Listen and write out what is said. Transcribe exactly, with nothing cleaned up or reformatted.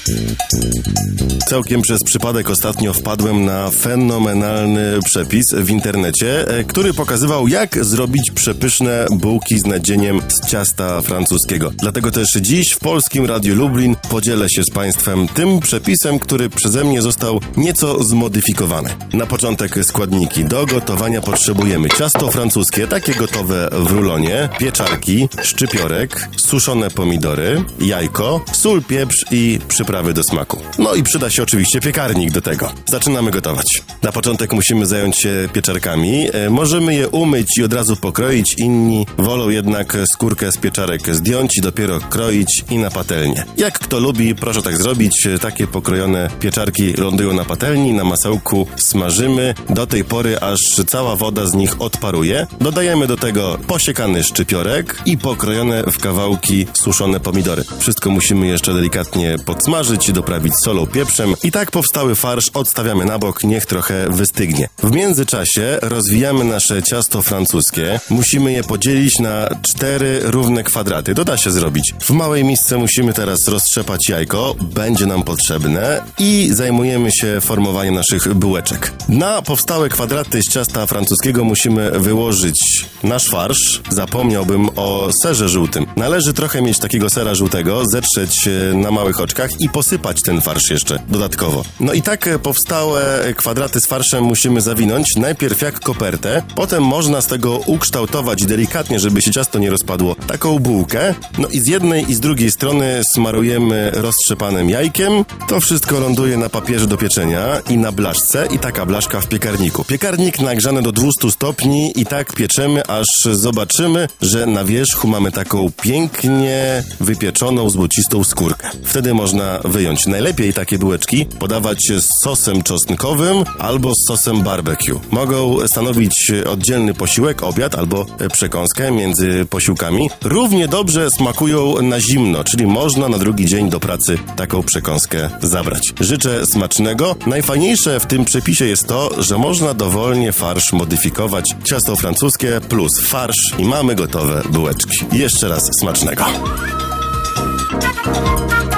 Całkiem przez przypadek ostatnio wpadłem na fenomenalny przepis w internecie, który pokazywał, jak zrobić przepyszne bułki z nadzieniem z ciasta francuskiego. Dlatego też dziś w Polskim Radiu Lublin podzielę się z Państwem tym przepisem, który przeze mnie został nieco zmodyfikowany. Na początek składniki. Do gotowania potrzebujemy ciasto francuskie, takie gotowe w rulonie, pieczarki, szczypiorek, suszone pomidory, jajko, sól, pieprz i przyprawy do smaku. No i przyda się oczywiście piekarnik do tego. Zaczynamy gotować. Na początek musimy zająć się pieczarkami. E, możemy je umyć i od razu pokroić, inni wolą jednak skórkę z pieczarek zdjąć i dopiero kroić i na patelnię. Jak kto lubi, proszę tak zrobić. Takie pokrojone pieczarki lądują na patelni, na masełku smażymy do tej pory, aż cała woda z nich odparuje. Dodajemy do tego posiekany szczypiorek i pokrojone w kawałki suszone pomidory. Wszystko musimy jeszcze delikatnie podsmażyć, doprawić solą, pieprzem i tak powstały farsz odstawiamy na bok, niech trochę wystygnie. W międzyczasie rozwijamy nasze ciasto francuskie. Musimy je podzielić na cztery równe kwadraty. To da się zrobić. W małej misce musimy teraz roztrzepać jajko, będzie nam potrzebne i zajmujemy się formowaniem naszych bułeczek. Na powstałe kwadraty z ciasta francuskiego musimy wyłożyć nasz farsz. Zapomniałbym o serze żółtym. Należy trochę mieć takiego sera żółtego, zetrzeć na małych oczkach i posypać ten farsz jeszcze dodatkowo. No i tak powstałe kwadraty z farszem musimy zawinąć, najpierw jak kopertę, potem można z tego ukształtować delikatnie, żeby się ciasto nie rozpadło, taką bułkę. No i z jednej i z drugiej strony smarujemy roztrzepanym jajkiem. To wszystko ląduje na papierze do pieczenia i na blaszce i taka blaszka w piekarniku. Piekarnik nagrzany do dwustu stopni i tak pieczemy, aż zobaczymy, że na wierzchu mamy taką pięknie wypieczoną, złocistą skórkę. Wtedy można wyjąć. Najlepiej takie bułeczki podawać z sosem czosnkowym albo z sosem barbecue. Mogą stanowić oddzielny posiłek, obiad albo przekąskę między posiłkami. Równie dobrze smakują na zimno, czyli można na drugi dzień do pracy taką przekąskę zabrać. Życzę smacznego. Najfajniejsze w tym przepisie jest to, że można dowolnie farsz modyfikować. Ciasto francuskie plus farsz i mamy gotowe bułeczki. Jeszcze raz smacznego.